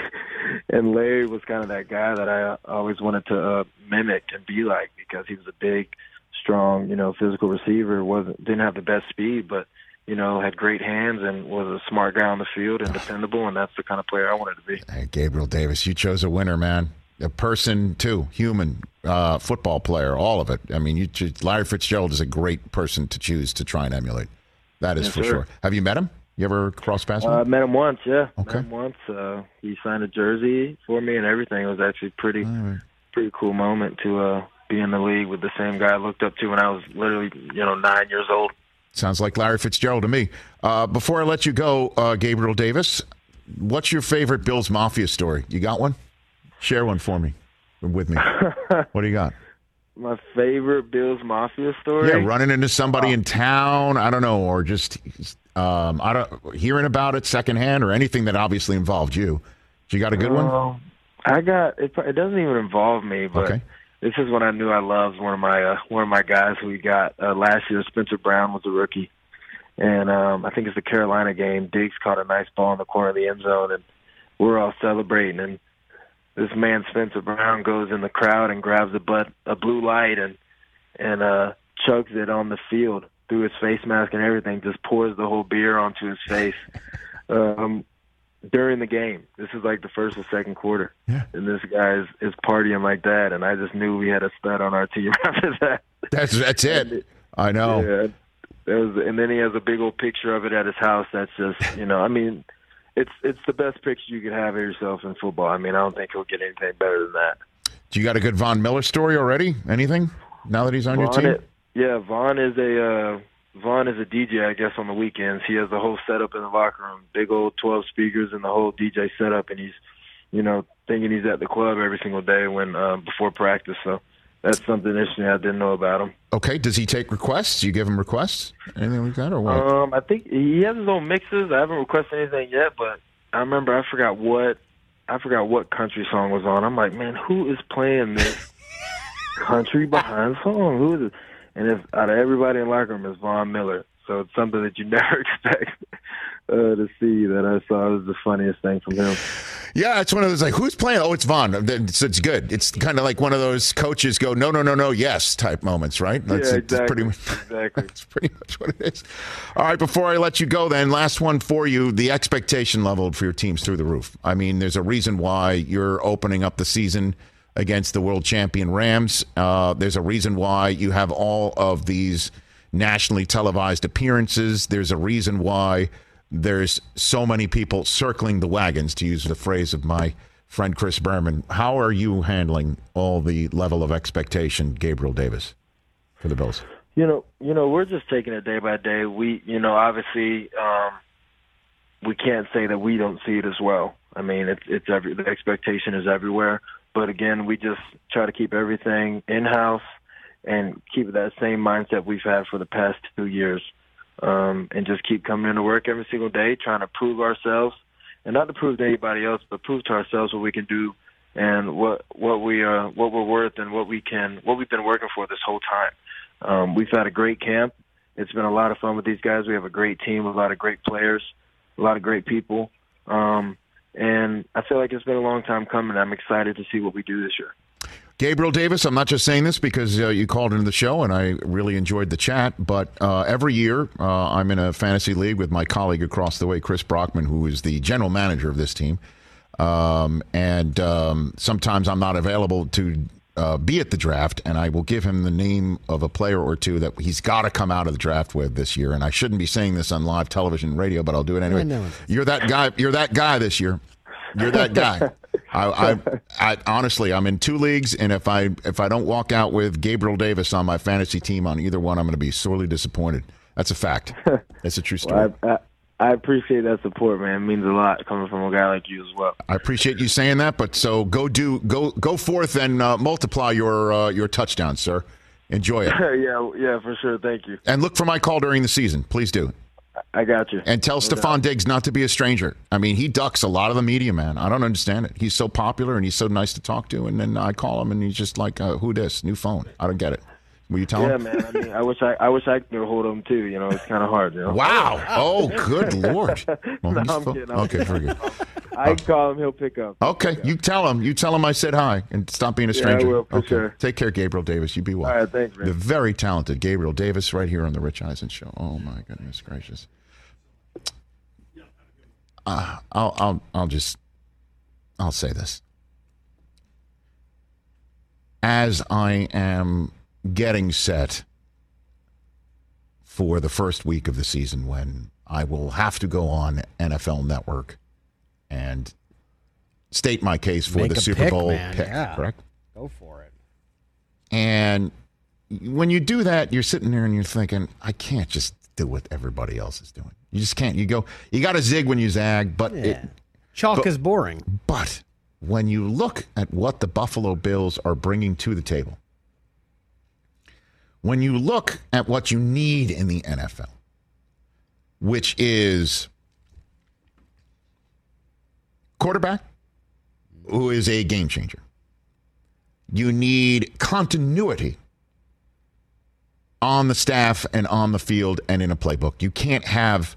and Larry was kind of that guy that I always wanted to uh, mimic and be like, because he was a big, strong, you know, physical receiver. wasn't didn't have the best speed, but you know, had great hands and was a smart guy on the field and dependable, and that's the kind of player I wanted to be. Hey, Gabriel Davis, you chose a winner, man. A person, too, human, uh, football player, all of it. I mean, you, Larry Fitzgerald is a great person to choose to try and emulate. That is yes, for sir. sure. Have you met him? You ever cross paths with Uh, I him? met him once, yeah. Okay. Met him once. Uh, he signed a jersey for me and everything. It was actually pretty, right. pretty cool moment to uh, be in the league with the same guy I looked up to when I was literally, you know, nine years old. Sounds like Larry Fitzgerald to me. Uh, before I let you go, uh, Gabriel Davis, what's your favorite Bills Mafia story? You got one? Share one for me, with me. What do you got? My favorite Bills Mafia story? Yeah, running into somebody in town, I don't know, or just um, I don't hearing about it secondhand, or anything that obviously involved you. You got a good one? Uh, I got it. It doesn't even involve me, but Okay. this is when I knew I loved one of my uh, one of my guys who we got uh, last year. Spencer Brown was a rookie, and um, I think it's the Carolina game. Diggs caught a nice ball in the corner of the end zone, and we're all celebrating. And this man Spencer Brown goes in the crowd and grabs a butt, a blue light and and uh, chugs it on the field through his face mask and everything. Just pours the whole beer onto his face. Um, during the game. This is like the first or second quarter. Yeah. And this guy is, is partying like that, and I just knew we had a stud on our team after that. That's that's it. I know. Yeah. There was, and then he has a big old picture of it at his house that's just, you know, I mean, it's it's the best picture you could have of yourself in football. I mean, I don't think he'll get anything better than that. Do you got a good Von Miller story already? Anything? Now that he's on your Vaughn team? is- yeah, Vaughn is a uh, Vaughn is a D J, I guess, on the weekends. He has the whole setup in the locker room, big old twelve speakers and the whole D J setup, and he's, you know, thinking he's at the club every single day when uh, before practice. So that's something interesting I didn't know about him. Okay. Does he take requests? Do you give him requests? Anything like that, or what? Um, I think he has his own mixes. I haven't requested anything yet, but I remember I forgot what I forgot what country song was on. I'm like, man, who is playing this country behind song? Who is it? And it's, out of everybody in the locker room, it's Von Miller. So it's something that you never expect uh, to see. That I saw. It was the funniest thing from him. Yeah, it's one of those like, who's playing? Oh, it's Vaughn. It's, it's good. It's kind of like one of those coaches go, no, no, no, no, yes type moments, right? That's, Yeah, it's exactly. pretty much, Exactly. that's pretty much what it is. All right, before I let you go, then, last one for you. The expectation level for your team's through the roof. I mean, there's a reason why you're opening up the season against the world champion Rams. Uh, there's a reason why you have all of these nationally televised appearances. There's a reason why there's so many people circling the wagons, to use the phrase of my friend Chris Berman. How are you handling all the level of expectation, Gabriel Davis, for the Bills? You know, you know, we're just taking it day by day. We, you know, obviously, um, we can't say that we don't see it as well. I mean, it's it's every the expectation is everywhere. But again, we just try to keep everything in house and keep that same mindset we've had for the past two years, um, and just keep coming into work every single day, trying to prove ourselves, and not to prove to anybody else, but prove to ourselves what we can do and what what we uh, what we're worth and what we can what we've been working for this whole time. Um, we've had a great camp. It's been a lot of fun with these guys. We have a great team, a lot of great players, a lot of great people. Um, and I feel like it's been a long time coming. I'm excited to see what we do this year. Gabriel Davis, I'm not just saying this because uh, you called into the show and I really enjoyed the chat, but uh, every year uh, I'm in a fantasy league with my colleague across the way, Chris Brockman, who is the general manager of this team. Um, and um, sometimes I'm not available to uh, be at the draft, and I will give him the name of a player or two that he's got to come out of the draft with this year. And I shouldn't be saying this on live television and radio, but I'll do it anyway. know. You're that guy. You're that guy this year. You're that guy. I, I, I honestly, I'm in two leagues, and if I if I don't walk out with Gabriel Davis on my fantasy team on either one, I'm going to be sorely disappointed. That's a fact. That's a true story. Well, I, I, I appreciate that support, man. It means a lot coming from a guy like you as well. I appreciate you saying that, but so go do go go forth and uh, multiply your uh, your touchdowns, sir. Enjoy it, yeah, yeah, for sure. Thank you. and look for my call during the season. Please do. I got you. And tell No Stephon doubt. Diggs not to be a stranger. I mean, he ducks a lot of the media, man. I don't understand it. He's so popular and he's so nice to talk to, and then I call him and he's just like, uh, "Who this? New phone? I don't get it." Will you tell Yeah, him? man. I mean, I wish I, I wish I could get a hold of him too. You know, it's kind of hard. You know. Wow! Oh, good lord! Well, No, he's I'm fu- kidding, I'm okay, very good. I can call him. He'll pick up. Okay, you tell him. You tell him I said hi and stop being a Yeah, I stranger. will, for okay. sure. Take care, Gabriel Davis. You be well. All right, thanks, man. The very talented Gabriel Davis, right here on the Rich Eisen Show. Oh my goodness gracious! Uh, I'll, I'll, I'll just, I'll say this. As I am getting set for the first week of the season, when I will have to go on N F L Network and state my case for Make the a Super pick, Bowl man. pick, Yeah. correct? Go for it. And when you do that, you're sitting there and you're thinking, I can't just do what everybody else is doing. You just can't. You go, you got to zig when you zag, but Yeah. it, Chalk but- is boring. But when you look at what the Buffalo Bills are bringing to the table, when you look at what you need in the N F L, which is quarterback who is a game changer, you need continuity on the staff and on the field and in a playbook. You can't have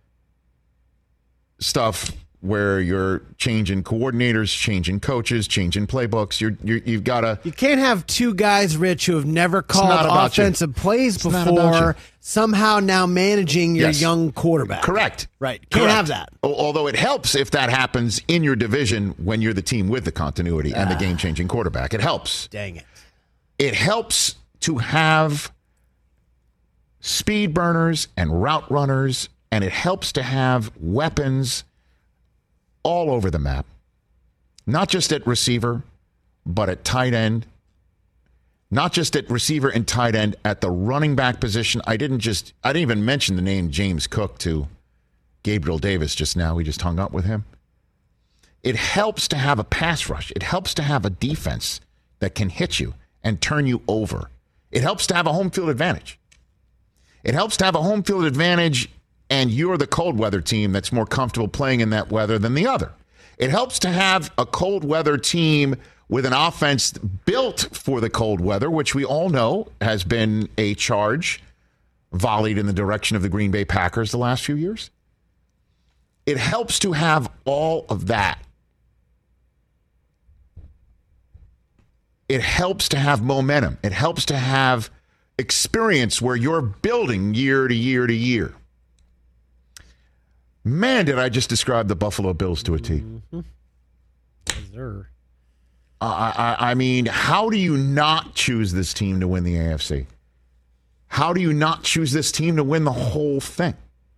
stuff where you're changing coordinators, changing coaches, changing playbooks. You're, you're you've got to. You can't have two guys, Rich, who have never not called about you. offensive plays It's not about before, you. somehow now managing your Yes. young quarterback. Correct. Right. Can't Correct. have that. Al- Although it helps if that happens in your division when you're the team with the continuity and the game-changing quarterback. It helps. Dang it. It helps to have speed burners and route runners, and it helps to have weapons all over the map, not just at receiver, but at tight end, not just at receiver and tight end, at the running back position. I didn't just, I didn't even mention the name James Cook to Gabriel Davis just now. We just hung up with him. It helps to have a pass rush. It helps to have a defense that can hit you and turn you over. It helps to have a home field advantage. It helps to have a home field advantage, and you're the cold weather team that's more comfortable playing in that weather than the other. It helps to have a cold weather team with an offense built for the cold weather, which we all know has been a charge volleyed in the direction of the Green Bay Packers the last few years. It helps to have all of that. It helps to have momentum. It helps to have experience where you're building year to year to year. Man, did I just describe the Buffalo Bills to a T. Yes, sir. I, I, I mean, how do you not choose this team to win the A F C? How do you not choose this team to win the whole thing?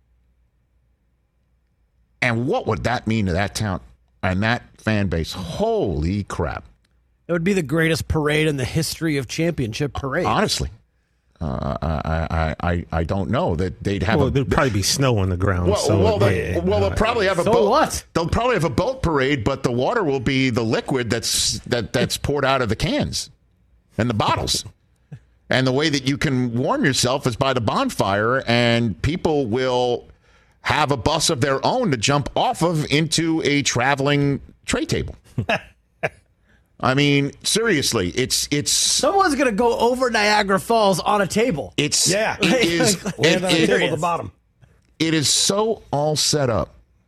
And what would that mean to that town and that fan base? Holy crap. It would be the greatest parade in the history of championship parades. Honestly. Uh, I, I, I, I don't know that they'd have Well, a there'd probably be snow on the ground. Well, so well, it they, might- well, they'll probably have a So boat. what? They'll probably have a boat parade, but the water will be the liquid that's that that's poured out of the cans and the bottles. And the way that you can warm yourself is by the bonfire, and people will have a bus of their own to jump off of into a traveling tray table. I mean, seriously, it's it's Someone's going to go over Niagara Falls on a table. it's Yeah. it is Like, Land it- on the it- table at the bottom. it is so all set up.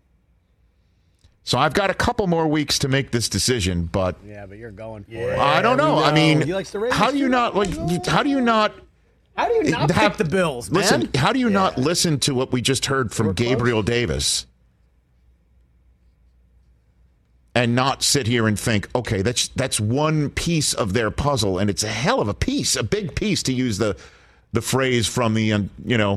So I've got a couple more weeks to make this decision, but Yeah, but you're going for Yeah. it. I don't know. we I mean, know. He likes the Ravens how do you too. not like? you- How do you not How do you not have pick the Bills, man? Listen, how do you not listen to what we just heard from We're close. Gabriel Davis and not sit here and think, okay, that's that's one piece of their puzzle, and it's a hell of a piece, a big piece, to use the the phrase from the um, you know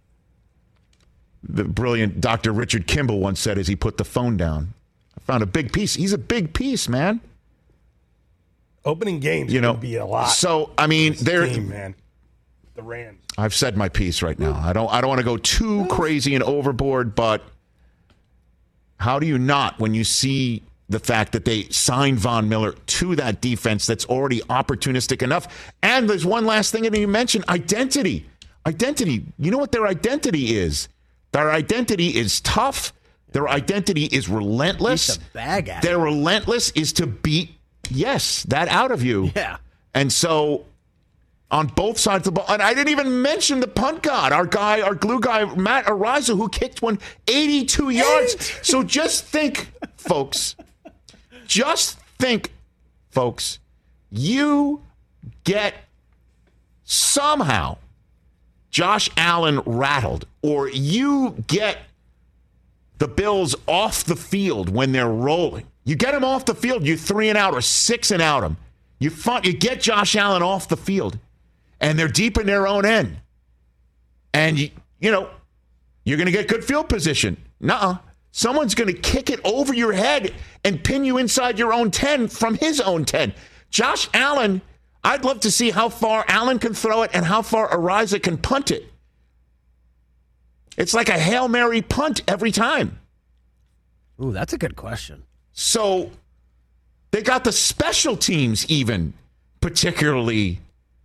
the brilliant Doctor Richard Kimball once said as he put the phone down. I found a big piece. He's a big piece, man. Opening games You know, would be a lot. so I mean, This there. team, man. The Rams. I've said my piece right now. I don't I don't want to go too crazy and overboard, but how do you not, when you see the fact that they signed Von Miller to that defense that's already opportunistic enough? And there's one last thing that you mentioned, identity. Identity. You know what their identity is? Their identity is tough. Their identity is relentless. Beat the bag at Their relentless is to beat, yes, that out of you. Yeah. And so on both sides of the ball, and I didn't even mention the punt god, our guy, our glue guy, Matt Ariza, who kicked one eighty-two yards. So just think, folks, just think, folks, you get somehow Josh Allen rattled, or you get the Bills off the field when they're rolling. You get them off the field, you three and out or six and out them. You fun, you get Josh Allen off the field, and they're deep in their own end. And, you, you know, You're going to get good field position. Nuh-uh. Someone's going to kick it over your head and pin you inside your own ten from his own ten. Josh Allen, I'd love to see how far Allen can throw it and how far Ariza can punt it. It's like a Hail Mary punt every time. Ooh, that's a good question. So they got the special teams even particularly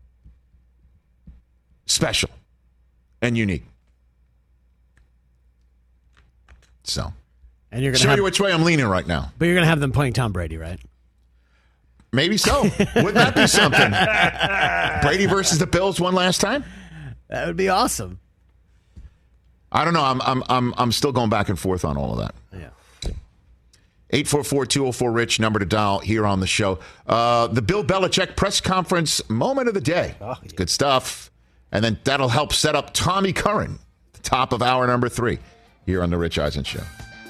special and unique. So, and you're gonna show have, you which way I'm leaning right now. But you're going to have them playing Tom Brady, right? Maybe so. Wouldn't that be something? Brady versus the Bills one last time? That would be awesome. I don't know. I'm I'm I'm I'm still going back and forth on all of that. Yeah. eight four four, two oh four, RICH, number to dial here on the show. Uh, the Bill Belichick press conference moment of the day. Oh, yeah. Good stuff. And then that'll help set up Tommy Curran, the top of hour number three here on the Rich Eisen Show.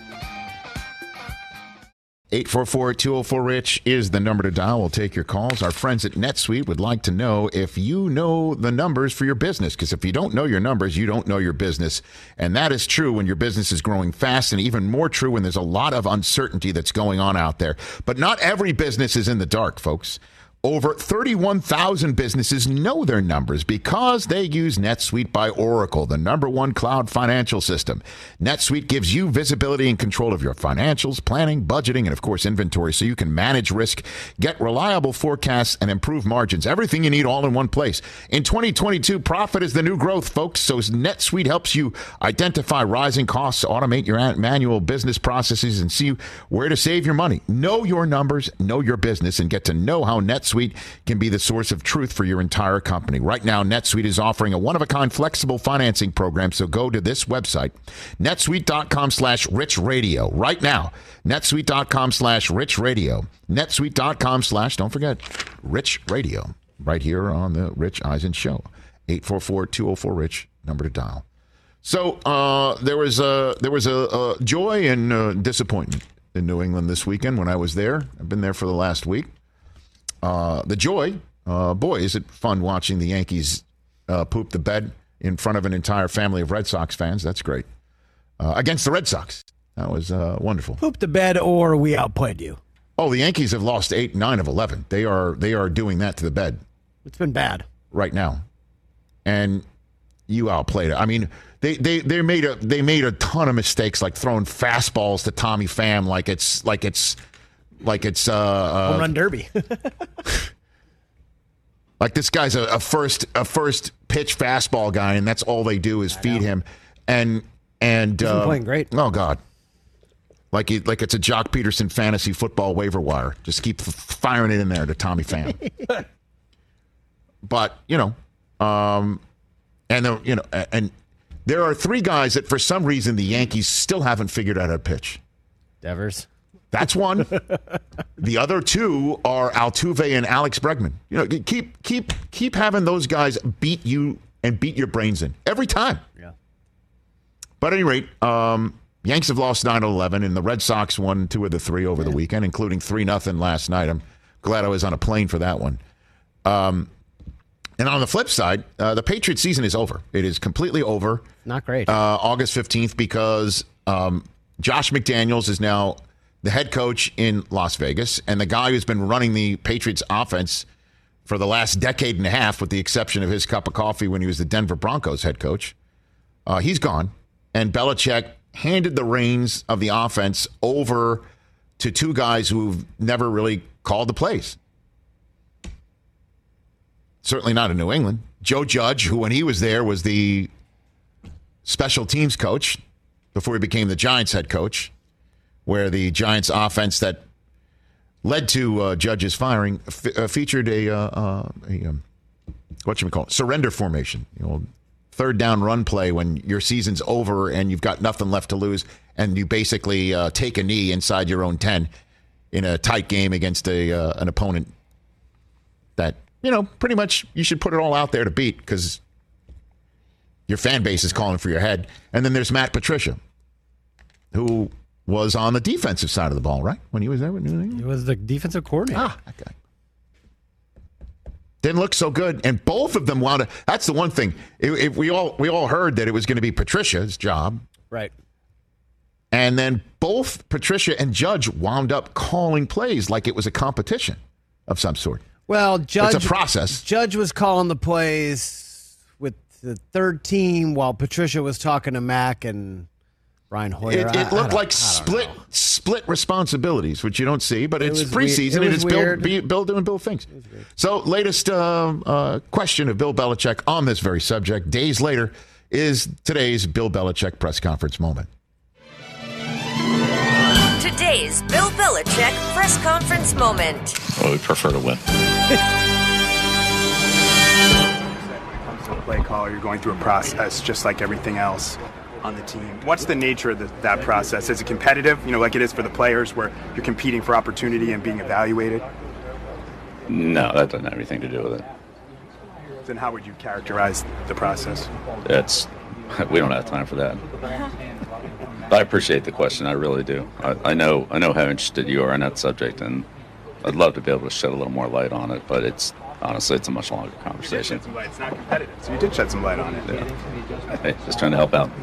eight four four, two oh four, RICH is the number to dial. We'll take your calls. Our friends at NetSuite would like to know if you know the numbers for your business, because if you don't know your numbers, you don't know your business. And that is true when your business is growing fast, and even more true when there's a lot of uncertainty that's going on out there. But not every business is in the dark, folks. Over thirty-one thousand businesses know their numbers because they use NetSuite by Oracle, the number one cloud financial system. NetSuite gives you visibility and control of your financials, planning, budgeting, and, of course, inventory, so you can manage risk, get reliable forecasts, and improve margins. Everything you need all in one place. In twenty twenty-two, profit is the new growth, folks, so NetSuite helps you identify rising costs, automate your manual business processes, and see where to save your money. Know your numbers, know your business, and get to know how NetSuite can be the source of truth for your entire company. Right now, NetSuite is offering a one-of-a-kind flexible financing program, so go to this website, netsuite.com slash rich radio. Right now, netsuite.com slash rich radio. netsuite.com slash, don't forget, rich radio. Right here on the Rich Eisen Show. eight four four, two oh four, RICH, number to dial. So uh, there was, a, there was a, a joy and uh, disappointment in New England this weekend when I was there. I've been there for the last week. Uh, the joy, uh, boy, is it fun watching the Yankees uh, poop the bed in front of an entire family of Red Sox fans. That's great. Uh, against the Red Sox. That was uh, wonderful. Poop the bed or we outplayed you. Oh, the Yankees have lost eight, nine of eleven. They are they are doing that to the bed. It's been bad. Right now. And you outplayed it. I mean, they, they, they made a they made a ton of mistakes, like throwing fastballs to Tommy Pham like it's like it's Like it's uh, uh home run derby. Like this guy's a, a first a first pitch fastball guy, and that's all they do is I feed know. him. And and he's uh, been playing great. Oh God, like he, like it's a Jock Peterson fantasy football waiver wire. Just keep f- firing it in there to Tommy Pham. But you know, um, and the, you know, and there are three guys that for some reason the Yankees still haven't figured out how to pitch. Devers. That's one. The other two are Altuve and Alex Bregman. You know, keep keep keep having those guys beat you and beat your brains in every time. Yeah. But at any rate, um, Yanks have lost nine of eleven, and the Red Sox won two of the three over yeah. the weekend, including three nothing last night. I'm glad I was on a plane for that one. Um, and on the flip side, uh, the Patriots season is over. It is completely over. Not great. Uh, August fifteenth, because um, Josh McDaniels is now the head coach in Las Vegas, and the guy who's been running the Patriots offense for the last decade and a half, with the exception of his cup of coffee when he was the Denver Broncos head coach, uh, he's gone. And Belichick handed the reins of the offense over to two guys who've never really called the plays. Certainly not in New England. Joe Judge, who when he was there was the special teams coach before he became the Giants head coach, where the Giants offense that led to uh, Judge's firing f- uh, featured a, uh, uh, a um, what should we call it, surrender formation. You know, third down run play when your season's over and you've got nothing left to lose, and you basically uh, take a knee inside your own ten in a tight game against a uh, an opponent that, you know, pretty much you should put it all out there to beat because your fan base is calling for your head. And then there's Matt Patricia, who was on the defensive side of the ball, right? When he was there with New England? He was the defensive coordinator. Ah, okay. Didn't look so good, and both of them wound up. That's the one thing. If, if we all we all heard that it was going to be Patricia's job, right? And then both Patricia and Judge wound up calling plays like it was a competition of some sort. Well, Judge, it's a process. Judge was calling the plays with the third team while Patricia was talking to Mac and Brian Hoyer. It, it I, looked I like split split responsibilities, which you don't see, but it it's preseason it and it's weird. Bill, Bill doing Bill things. So, latest uh, uh, question of Bill Belichick on this very subject, days later, is today's Bill Belichick press conference moment. Today's Bill Belichick press conference moment. Well, we prefer to win. When it comes to a play call, you're going through a process just like everything else on the team. What's the nature of the, that process? Is it competitive, you know, like it is for the players where you're competing for opportunity and being evaluated? No, that doesn't have anything to do with it. Then how would you characterize the process? It's, we don't have time for that. I appreciate the question. I really do. I, I know I know how interested you are in that subject, and I'd love to be able to shed a little more light on it, but it's honestly, it's a much longer conversation. You did shed some light. It's not competitive, so you did shed some light on it. Yeah. Hey, just trying to help out.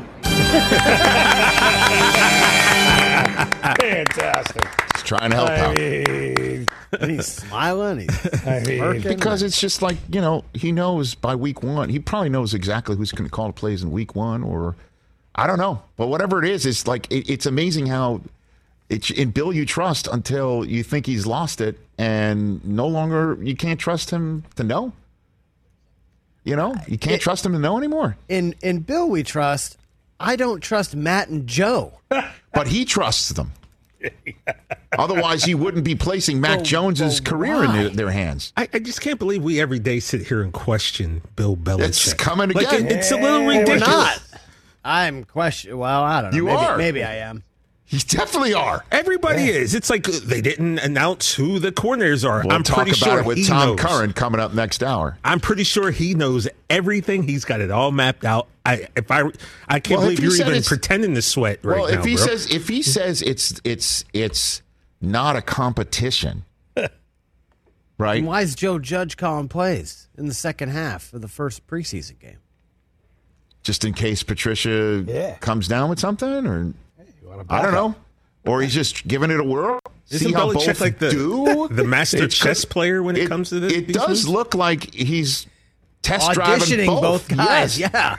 Fantastic. Just trying to help I out. Mean, and he's smiling. He's I mean, because it's just like, you know, he knows by week one, he probably knows exactly who's going to call the plays in week one, or I don't know. But whatever it is, it's like, it, it's amazing how it's in Bill you trust until you think he's lost it, and no longer, you can't trust him to know. You know, you can't it, trust him to know anymore. In in Bill we trust. I don't trust Matt and Joe. But he trusts them. Otherwise, he wouldn't be placing Mac well, Jones's well, career why? in their, their hands. I, I just can't believe we every day sit here and question Bill Belichick. It's coming like, again. It, it's a little Well, ridiculous. we're not. I'm question. Well, I don't know. You maybe, are. Maybe I am. You definitely are. Everybody yeah. is. It's like they didn't announce who the coordinators are. We'll I'm talk pretty about sure it with he Tom knows. Curran coming up next hour. I'm pretty sure he knows everything. He's got it all mapped out. I if I I can't Well, believe you're even it's, pretending to sweat right well, now. if he bro. says if he says it's it's it's not a competition, right? And why is Joe Judge calling plays in the second half of the first preseason game? Just in case Patricia yeah. comes down with something, or hey, you wanna I don't up? know, or he's just giving it a whirl. Isn't See how Belichick both like the, do the master chess player when it, it comes to this? It these does moves? look like he's test Auditioning driving both, both guys. Yes. Yeah.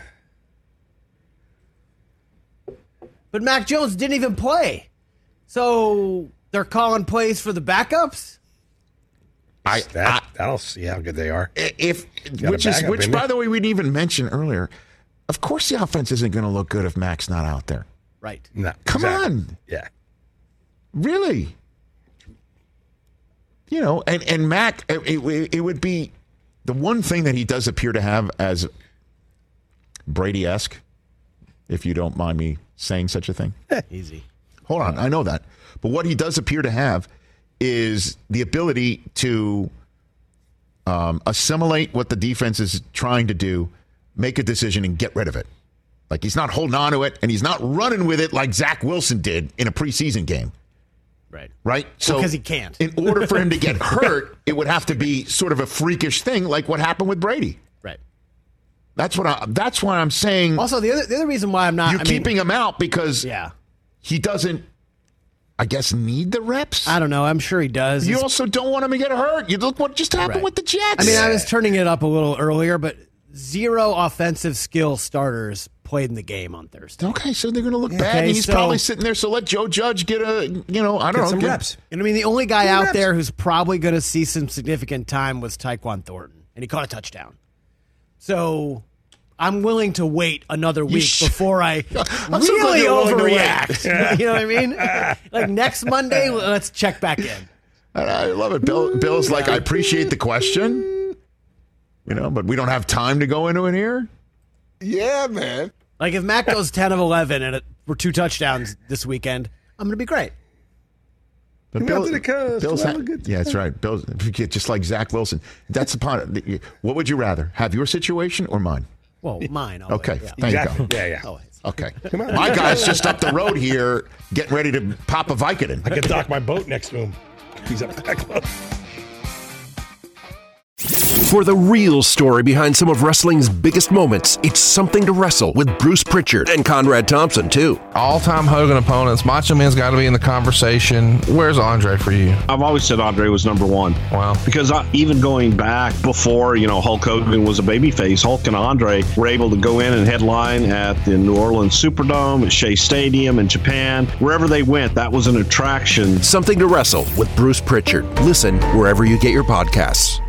But Mac Jones didn't even play. So they're calling plays for the backups? I, That, I that'll see how good they are. if got which a is backup, which isn't by he? the way we didn't even mention earlier. Of course, the offense isn't going to look good if Mac's not out there. Right. No, Come exactly. on, Yeah. really? You know, and and Mac, it, it, it would be the one thing that he does appear to have as Brady-esque, if you don't mind me saying such a thing. Easy. Hold on, I know that. But what he does appear to have is the ability to um, assimilate what the defense is trying to do, make a decision, and get rid of it. Like, he's not holding on to it, and he's not running with it like Zach Wilson did in a preseason game. Right. Right? So because he can't. In order for him to get hurt, it would have to be sort of a freakish thing like what happened with Brady. Right. That's what I, that's why I'm saying Also, the other the other reason why I'm not you're I mean, keeping him out because yeah. he doesn't, I guess, need the reps. I don't know. I'm sure he does. You It's- also don't want him to get hurt. You look what just happened Right. with the Jets. I mean, I was turning it up a little earlier, but zero offensive skill starters played in the game on Thursday. Okay, so they're going to look bad, Okay, and he's so- probably sitting there. So let Joe Judge get a, you know, I don't Get know, some get- reps. And I mean, the only guy out reps. there who's probably going to see some significant time was Tyquan Thornton, and he caught a touchdown. So I'm willing to wait another week sh- before I so glad really you're willing to wait. overreact. You know what I mean? Like next Monday, let's check back in. And I love it. Bill, Bill's like, I appreciate the question, you know, but we don't have time to go into it here. Yeah, man. Like if Mac goes ten of eleven and it were two touchdowns this weekend, I'm going to be great. But Come out to the coast. Bill's We'll have ha- a good time. yeah, that's right. Bill's just like Zach Wilson. That's the part. What would you rather have, your situation or mine? Well, mine. Always, Okay, yeah. there Exactly. you go. Yeah, yeah. Always. Okay, Come on. my guy's just up the road here, getting ready to pop a Vicodin. I could dock my boat next to him. He's up that close. For the real story behind some of wrestling's biggest moments, it's Something to Wrestle with Bruce Pritchard and Conrad Thompson, too. All-time Hogan opponents. Macho Man's got to be in the conversation. Where's Andre for you? I've always said Andre was number one. Wow. Because I, even going back before, you know, Hulk Hogan was a babyface, Hulk and Andre were able to go in and headline at the New Orleans Superdome, at Shea Stadium in Japan. Wherever they went, that was an attraction. Something to Wrestle with Bruce Pritchard. Listen wherever you get your podcasts.